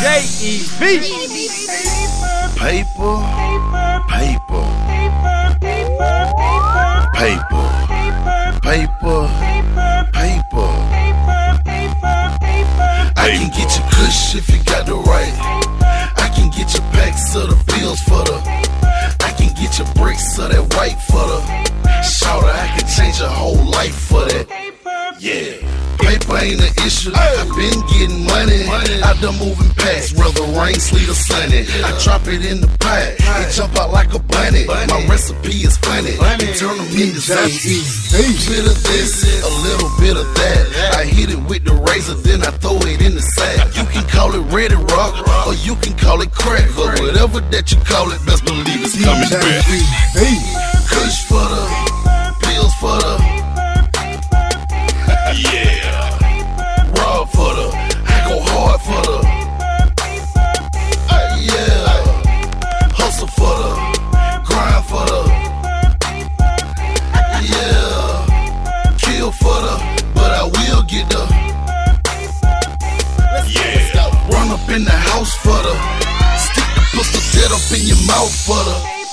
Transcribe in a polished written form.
J-E-V. Paper, paper, paper, paper, paper. I can get you kush if you got the right. I can get you packs of the bills for the. I can get you bricks of that white for the. Shout out, I can change your whole life for that. Yeah. Paper ain't an issue, I been getting money. I done moving packs, whether rain, sleet, or sunny. I drop it in the pot, it jump out like a bunny. My recipe is funny, turn them into something. A bit of this, a little bit of that. I hit it with the razor, then I throw it in the sack. You can call it Ready Rock, or you can call it crack, or whatever that you call it, best believe it's coming back. Kush for the, pills for the. Yeah, raw for the, I go hard for the. Yeah, hustle for the, grind for the. Yeah, kill for the, but I will get the. Yeah, run up in the house for the, stick the pistol dead up in your mouth for the.